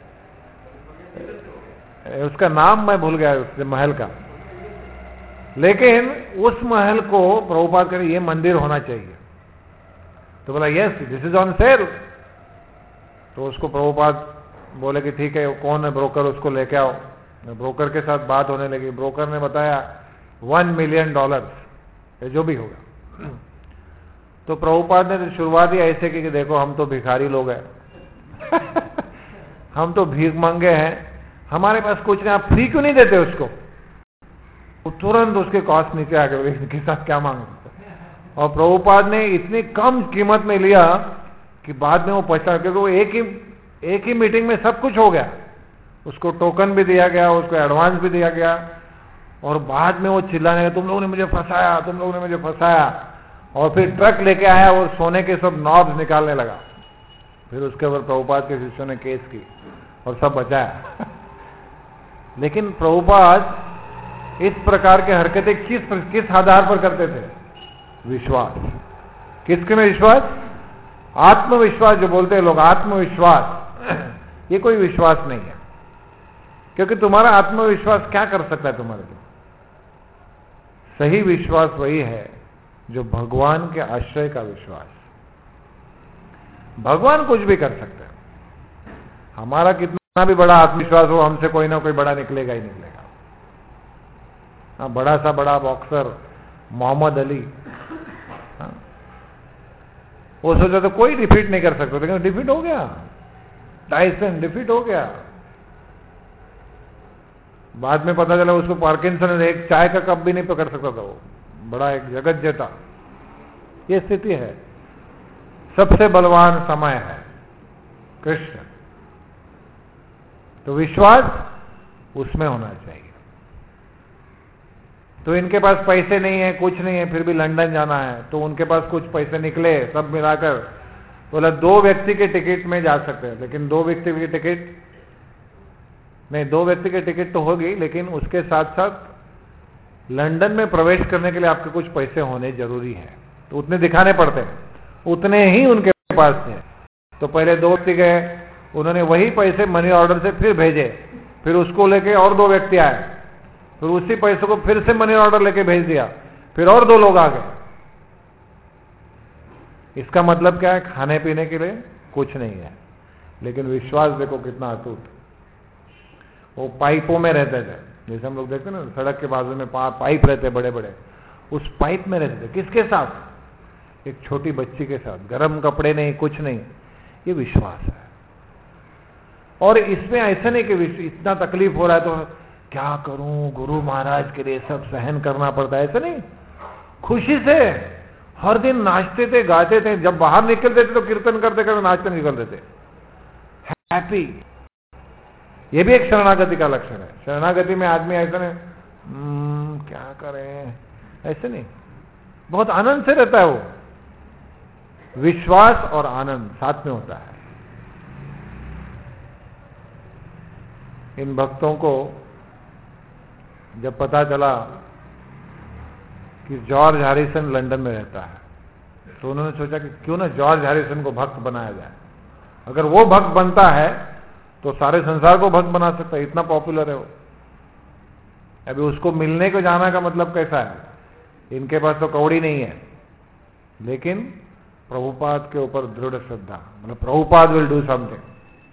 उसका नाम मैं भूल गया उस महल का, लेकिन उस महल को प्रभुपाद कह रहे ये मंदिर होना चाहिए। तो बोला yes this is on sale. तो उसको प्रभुपाद बोले कि ठीक है, कौन है ब्रोकर, उसको लेके आओ। ब्रोकर के साथ बात होने लगी। ब्रोकर ने बताया वन मिलियन डॉलर जो भी होगा। तो प्रभुपाद ने शुरुआत ही ऐसे की कि देखो हम तो भिखारी लोग हैं। हम तो भीख मांगे हैं, हमारे पास कुछ नहीं, आप फ्री क्यों नहीं देते उसको? वो तुरंत उसके कॉस्ट नीचे आ गए, इनके साथ क्या मांग सकते। और प्रभुपाद ने इतनी कम कीमत में लिया कि बाद में वो पैसा, क्योंकि वो एक ही एक ही मीटिंग में सब कुछ हो गया। उसको टोकन भी दिया गया, उसको एडवांस भी दिया गया, और बाद में वो चिल्लाने लगा तुम लोगों ने मुझे फंसाया, तुम लोगों ने मुझे फंसाया। और फिर ट्रक लेके आया और सोने के सब नॉब्स निकालने लगा। फिर उसके ऊपर प्रभुपाद के शिष्यों ने केस की और सब बचाया। लेकिन प्रभुपाद इस प्रकार के हरकतें किस किस आधार पर करते थे? विश्वास। किसके में विश्वास? आत्मविश्वास जो बोलते हैं लोग, आत्मविश्वास। ये कोई विश्वास नहीं है, क्योंकि तुम्हारा आत्मविश्वास क्या कर सकता है तुम्हारे लिए? सही विश्वास वही है जो भगवान के आश्रय का विश्वास। भगवान कुछ भी कर सकते हैं। हमारा कितना भी बड़ा आत्मविश्वास हो, हमसे कोई ना कोई बड़ा निकलेगा ही निकलेगा। हाँ, बड़ा सा बड़ा बॉक्सर मोहम्मद अली, हाँ, वो सोचा तो कोई डिफीट नहीं कर सकता, लेकिन डिफीट हो गया। टाइसन डिफीट हो गया। बाद में पता चला उसको पार्किंसन, एक चाय का कप भी नहीं पकड़ सकता था वो, बड़ा एक जगत जेता। ये स्थिति है। सबसे बलवान समय है कृष्ण। तो विश्वास उसमें होना चाहिए। तो इनके पास पैसे नहीं है, कुछ नहीं है, फिर भी लंदन जाना है। तो उनके पास कुछ पैसे निकले, सब मिलाकर बोला दो व्यक्ति के टिकट में जा सकते हैं। लेकिन दो व्यक्ति की टिकट नहीं, दो व्यक्ति की टिकट तो होगी, लेकिन उसके साथ साथ लंदन में प्रवेश करने के लिए आपके कुछ पैसे होने जरूरी है। तो उतने दिखाने पड़ते हैं, उतने ही उनके पास थे। तो पहले दो व्यक्ति गए, उन्होंने वही पैसे मनी ऑर्डर से फिर भेजे। फिर उसको लेके और दो व्यक्ति आए, फिर उसी पैसे को फिर से मनी ऑर्डर लेके भेज दिया। फिर और दो लोग आ गए। इसका मतलब क्या है? खाने पीने के लिए कुछ नहीं है, लेकिन विश्वास देखो कितना अटूट। वो पाइपों में रहते थे, जैसे हम लोग देखते हैं ना सड़क के बाजू में पा, पाइप रहते बड़े बड़े, उस पाइप में रहते थे। किसके साथ? एक छोटी बच्ची के साथ। गर्म कपड़े नहीं, कुछ नहीं। ये विश्वास है। और इसमें ऐसा नहीं कि इतना तकलीफ हो रहा है तो क्या करूं, गुरु महाराज के लिए सब सहन करना पड़ता है, ऐसा नहीं। खुशी से हर दिन नाचते थे, गाते थे। जब बाहर निकलते थे तो कीर्तन करते करते नाचते निकलते थे, हैप्पी। ये भी एक शरणागति का लक्षण है। शरणागति में आदमी ऐसा नहीं क्या करें, ऐसे नहीं, बहुत आनंद से रहता है वो। विश्वास और आनंद साथ में होता है। इन भक्तों को जब पता चला कि जॉर्ज हैरिसन लंदन में रहता है, तो उन्होंने सोचा कि क्यों ना जॉर्ज हैरिसन को भक्त बनाया जाए। अगर वो भक्त बनता है तो सारे संसार को भक्त बना सकता है, इतना पॉपुलर है वो। अभी उसको मिलने को जाना का मतलब कैसा है? इनके पास तो कौड़ी नहीं है, लेकिन प्रभुपाद के ऊपर दृढ़ श्रद्धा, मतलब Prabhupada will do something.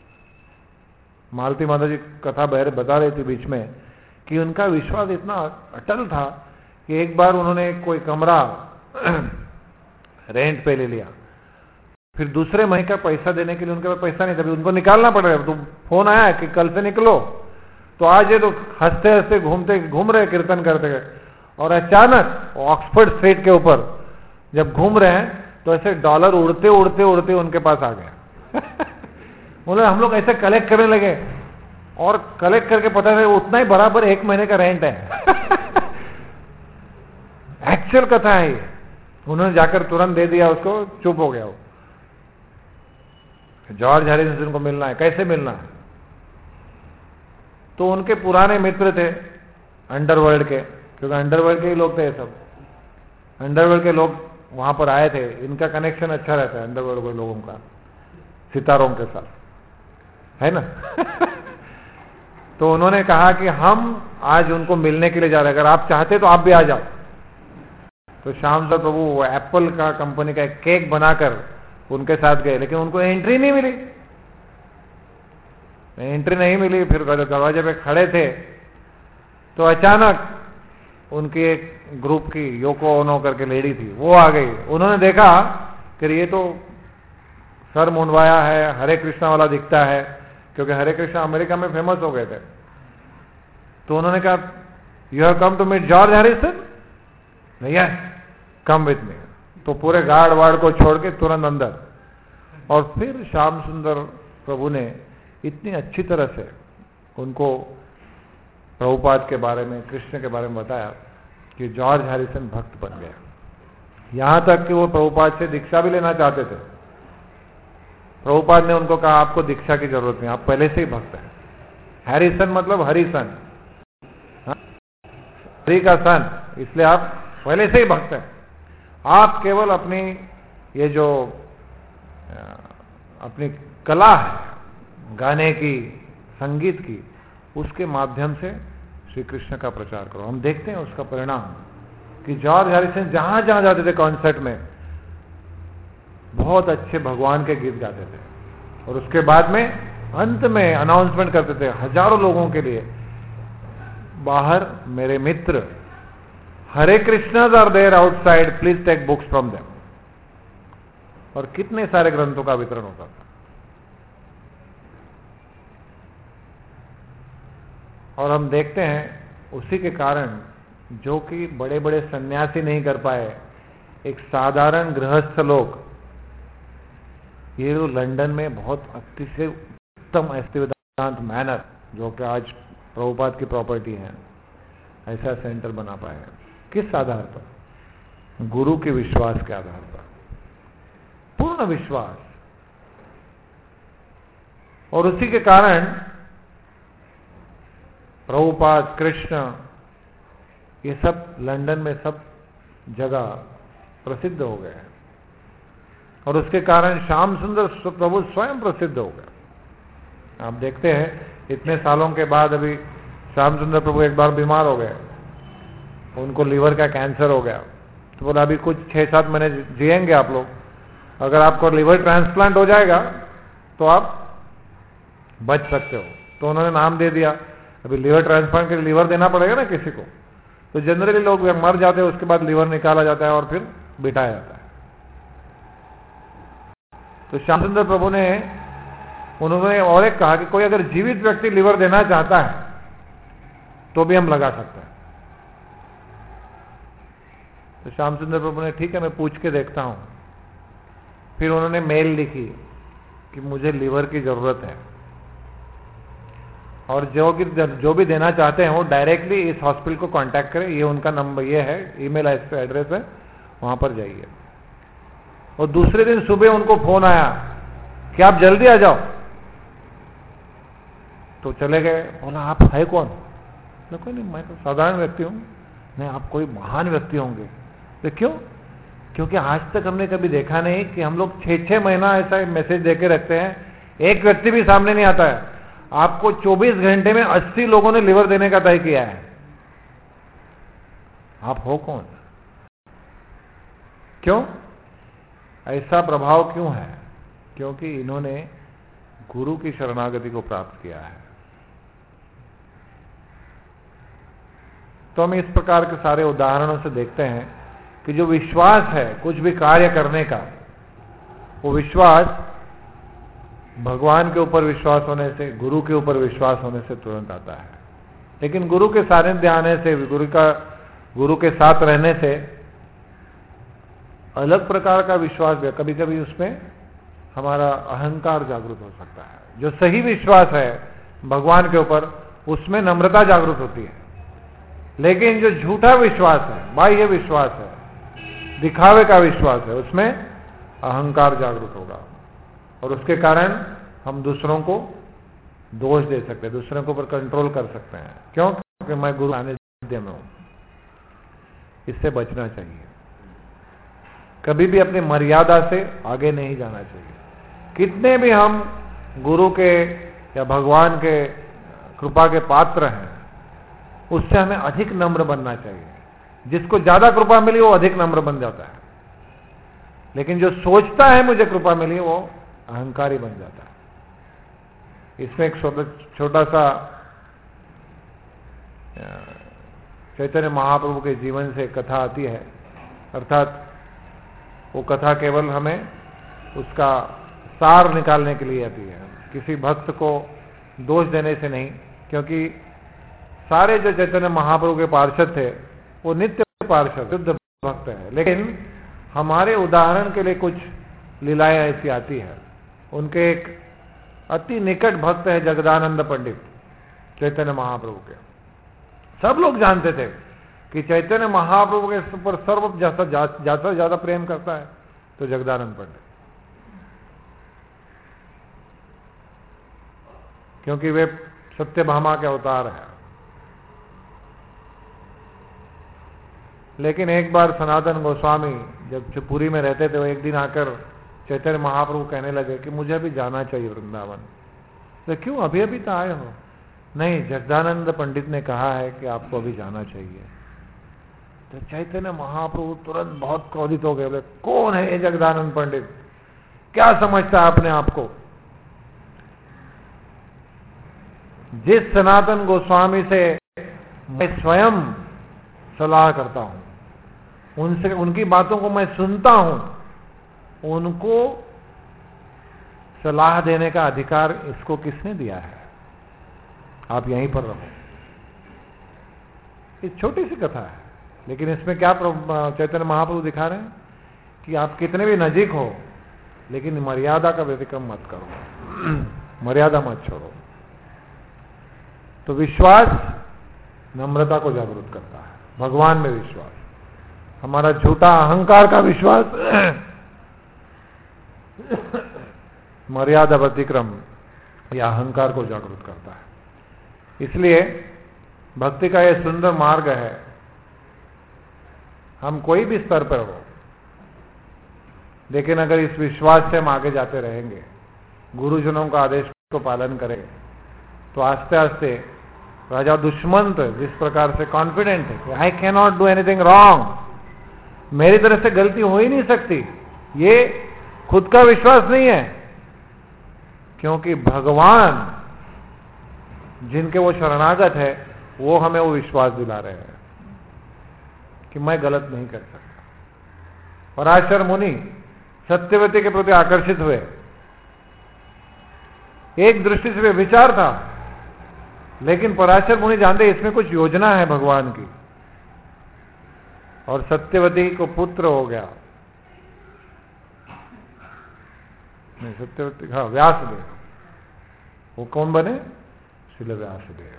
Malati माता जी कथा बहर बता रही थी बीच में कि उनका विश्वास इतना अटल था कि एक बार उन्होंने कोई कमरा रेंट पे ले लिया, फिर दूसरे महीने का पैसा देने के लिए उनके पास पैसा नहीं था, उनको निकालना पड़ रहा। तो फोन आया कि कल से निकलो, तो आज ये तो हंसते हंसते घूमते घूम रहे, कीर्तन करते गए, और अचानक ऑक्सफोर्ड स्ट्रीट के ऊपर जब घूम रहे हैं तो ऐसे डॉलर उड़ते उड़ते उड़ते उनके पास आ गया। बोले हम लोग ऐसे कलेक्ट करने लगे, और कलेक्ट करके पता है उतना ही बराबर एक महीने का रेंट है। एक्चुअल कथा है ये। उन्होंने जाकर तुरंत दे दिया उसको, चुप हो गया वो। जॉर्ज हैरिसन को मिलना है, कैसे मिलना है? तो उनके पुराने मित्र थे अंडरवर्ल्ड के, क्योंकि अंडरवर्ल्ड के ही लोग थे ये सब। अंडरवर्ल्ड के लोग वहां पर आए थे, इनका कनेक्शन अच्छा रहता है अंडरवर्ल्ड के लोगों का सितारों के साथ, है ना। तो उन्होंने कहा कि हम आज उनको मिलने के लिए जा रहे हैं, अगर आप चाहते तो आप भी आ जाओ। तो शाम तक प्रभु वो एप्पल का कंपनी का एक केक बनाकर उनके साथ गए, लेकिन उनको एंट्री नहीं मिली। एंट्री नहीं मिली, फिर दरवाजे पे खड़े थे तो अचानक उनकी एक ग्रुप की योको ओनो करके लेडी थी, वो आ गई। उन्होंने देखा कि ये तो सर मुंडवाया है, हरे कृष्णा वाला दिखता है, क्योंकि हरे कृष्णा अमेरिका में फेमस हो गए थे। तो उन्होंने कहा you have come to meet George Harrison? Yes, come with me. तो पूरे गार्ड वार्ड को छोड़ के तुरंत अंदर। और फिर श्याम सुंदर प्रभु ने इतनी अच्छी तरह से उनको प्रभुपाद के बारे में, कृष्ण के बारे में बताया कि जॉर्ज हैरिसन भक्त बन गया। यहां तक कि वो प्रभुपाद से दीक्षा भी लेना चाहते थे। प्रभुपाद ने उनको कहा आपको दीक्षा की जरूरत नहीं, आप पहले से ही भक्त हैं। हैरिसन मतलब हरिसन, हरि का सन, इसलिए आप पहले से ही भक्त हैं। आप केवल अपनी ये जो अपनी कला है गाने की, संगीत की, उसके माध्यम से श्री कृष्ण का प्रचार करो। हम देखते हैं उसका परिणाम कि जॉर्ज हैरिसन जहां जहां जाते थे कॉन्सर्ट में बहुत अच्छे भगवान के गीत गाते थे, और उसके बाद में अंत में अनाउंसमेंट करते थे हजारों लोगों के लिए, बाहर मेरे मित्र Hare Krishnas are there outside, please take books from them. और कितने सारे ग्रंथों का वितरण होता था। और हम देखते हैं उसी के कारण जो कि बड़े बड़े सन्यासी नहीं कर पाए, एक साधारण गृहस्थ लोग, ये जो लंदन में बहुत अतिशय उत्तम ऐसे वेदांत मैनर, जो कि आज प्रभुपाद की प्रॉपर्टी है, ऐसा सेंटर बना पाए हैं। किस आधार पर? गुरु के विश्वास के आधार पर, पूर्ण विश्वास। और उसी के कारण प्रभुपाद, कृष्ण, ये सब लंदन में सब जगह प्रसिद्ध हो गए हैं। और उसके कारण श्याम सुंदर प्रभु स्वयं प्रसिद्ध हो गए। आप देखते हैं इतने सालों के बाद अभी श्याम सुंदर प्रभु एक बार बीमार हो गए, उनको लीवर का कैंसर हो गया। तो बोला अभी कुछ छह सात महीने जिएंगे आप लोग, अगर आपको लिवर ट्रांसप्लांट हो जाएगा तो आप बच सकते हो। तो उन्होंने नाम दे दिया। अभी लिवर ट्रांसप्लांट के लिए लिवर देना पड़ेगा ना किसी को, तो जनरली लोग मर जाते हैं, उसके बाद लिवर निकाला जाता है और फिर बिठाया जाता है। तो श्याम सुंदर प्रभु ने उन्होंने और एक कहा कि कोई अगर जीवित व्यक्ति लिवर देना चाहता है तो भी हम लगा सकते हैं। तो श्याम सुंदर प्रभु ने ठीक है, मैं पूछ के देखता हूं। फिर उन्होंने मेल लिखी कि मुझे लिवर की जरूरत है, और जो जो भी देना चाहते हैं वो डायरेक्टली इस हॉस्पिटल को कांटेक्ट करें, ये उनका नंबर ये है, ईमेल एड्रेस है, वहां पर जाइए। और दूसरे दिन सुबह उनको फोन आया कि आप जल्दी आ जाओ। तो चले गए। बोला आप है कौन? बोला कोई नहीं, मैं तो साधारण व्यक्ति हूं। नहीं, आप कोई महान व्यक्ति होंगे। तो क्यों? क्योंकि आज तक हमने कभी देखा नहीं कि हम लोग छह छह महीना ऐसा मैसेज देके रखते हैं, एक व्यक्ति भी सामने नहीं आता है। आपको चौबीस घंटे में अस्सी लोगों ने लिवर देने का तय किया है। आप हो कौन? क्यों ऐसा प्रभाव क्यों है? क्योंकि इन्होंने गुरु की शरणागति को प्राप्त किया है। तो हम इस प्रकार के सारे उदाहरणों से देखते हैं कि जो विश्वास है कुछ भी कार्य करने का, वो विश्वास भगवान के ऊपर विश्वास होने से, गुरु के ऊपर विश्वास होने से तुरंत आता है। लेकिन गुरु के सानिध्य आने से, गुरु का गुरु के साथ रहने से अलग प्रकार का विश्वास भी, कभी कभी उसमें हमारा अहंकार जागृत हो सकता है। जो सही विश्वास है भगवान के ऊपर, उसमें नम्रता जागृत होती है। लेकिन जो झूठा विश्वास है, बाह्य विश्वास है, दिखावे का विश्वास है, उसमें अहंकार जागृत होगा, और उसके कारण हम दूसरों को दोष दे सकते हैं, दूसरों के ऊपर कंट्रोल कर सकते हैं। क्यों? क्योंकि मैं गुरु सानिध्य में हूं। इससे बचना चाहिए। कभी भी अपनी मर्यादा से आगे नहीं जाना चाहिए। कितने भी हम गुरु के या भगवान के कृपा के पात्र हैं, उससे हमें अधिक नम्र बनना चाहिए। जिसको ज्यादा कृपा मिली वो अधिक नम्र बन जाता है, लेकिन जो सोचता है मुझे कृपा मिली वो अहंकारी बन जाता है। इसमें एक छोटा सा चैतन्य महाप्रभु के जीवन से कथा आती है। अर्थात वो कथा केवल हमें उसका सार निकालने के लिए आती है, किसी भक्त को दोष देने से नहीं। क्योंकि सारे जो चैतन्य महाप्रभु के पार्षद थे वो नित्य पार्षद, शुद्ध भक्त है। लेकिन हमारे उदाहरण के लिए कुछ लीलाएं ऐसी आती है। उनके एक अति निकट भक्त है जगदानंद पंडित, चैतन्य महाप्रभु के। सब लोग जानते थे कि चैतन्य महाप्रभु के ऊपर सर्व जैसा ज्यादा ज्यादा प्रेम करता है तो जगदानंद पंडित, क्योंकि वे सत्यभामा के अवतार हैं। लेकिन एक बार सनातन गोस्वामी जब पुरी में रहते थे, वो एक दिन आकर चैतन्य महाप्रभु कहने लगे कि मुझे अभी जाना चाहिए वृंदावन। तो क्यों, अभी अभी तो आए हो? नहीं, जगदानंद पंडित ने कहा है कि आपको अभी जाना चाहिए। तो चैतन्य महाप्रभु तुरंत बहुत क्रोधित हो गए। बोले कौन है ये जगदानंद पंडित? क्या समझता है अपने आप को? जिस सनातन गोस्वामी से मैं स्वयं सलाह करता हूं, उनसे उनकी बातों को मैं सुनता हूं, उनको सलाह देने का अधिकार इसको किसने दिया है? आप यहीं पर रहो। ये छोटी सी कथा है, लेकिन इसमें क्या चैतन्य महाप्रभु दिखा रहे हैं कि आप कितने भी नजीक हो, लेकिन मर्यादा का व्यतिक्रम मत करो, मर्यादा मत छोड़ो। तो विश्वास नम्रता को जागरूक करता है, भगवान में विश्वास। हमारा झूठा अहंकार का विश्वास मर्यादा व्यतिक्रम या अहंकार को जागरूक करता है। इसलिए भक्ति का यह सुंदर मार्ग है। हम कोई भी स्तर पर हो, लेकिन अगर इस विश्वास से हम आगे जाते रहेंगे, गुरुजनों का आदेश को पालन करेंगे, तो आस्ते आस्ते राजा दुष्मंत जिस प्रकार से कॉन्फिडेंट है कि I can not do anything wrong, मेरी तरफ से गलती हो ही नहीं सकती, ये खुद का विश्वास नहीं है, क्योंकि भगवान जिनके वो शरणागत है वो हमें वो विश्वास दिला रहे हैं कि मैं गलत नहीं कर सकता। पराशर मुनि सत्यवती के प्रति आकर्षित हुए। एक दृष्टि से विचार था, लेकिन पराशर मुनि जानते इसमें कुछ योजना है भगवान की, और सत्यवती को पुत्र हो गया। नहीं, सत्यवती, हाँ, व्यासदेव। वो कौन बने? श्रील व्यासदेव।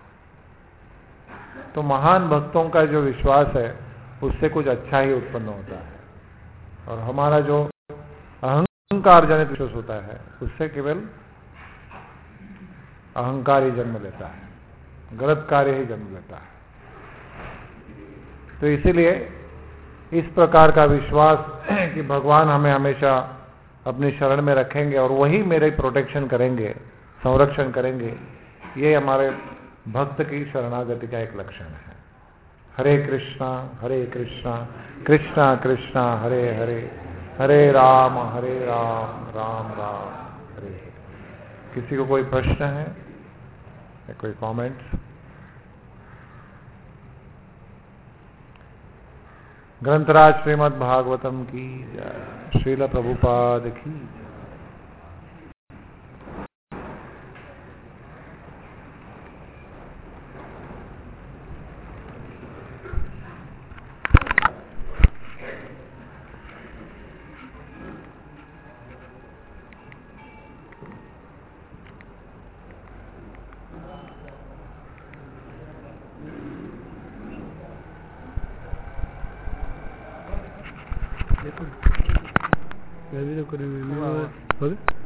तो महान भक्तों का जो विश्वास है उससे कुछ अच्छा ही उत्पन्न होता है, और हमारा जो अहंकार जनित विश्वास होता है उससे केवल अहंकार ही जन्म लेता है, गलत कार्य ही जन्म लेता है। तो इसीलिए इस प्रकार का विश्वास कि भगवान हमें हमेशा अपनी शरण में रखेंगे और वही मेरे प्रोटेक्शन करेंगे, संरक्षण करेंगे, ये हमारे भक्त की शरणागति का एक लक्षण है। हरे कृष्णा हरे कृष्णा कृष्णा कृष्णा हरे हरे, हरे राम हरे राम राम राम हरे हरे। किसी को कोई प्रश्न है या कोई कमेंट्स? ग्रंथराज श्रीमद् भागवतम की जय, श्रील प्रभुपाद की जय। मैं भी तो करूँगा।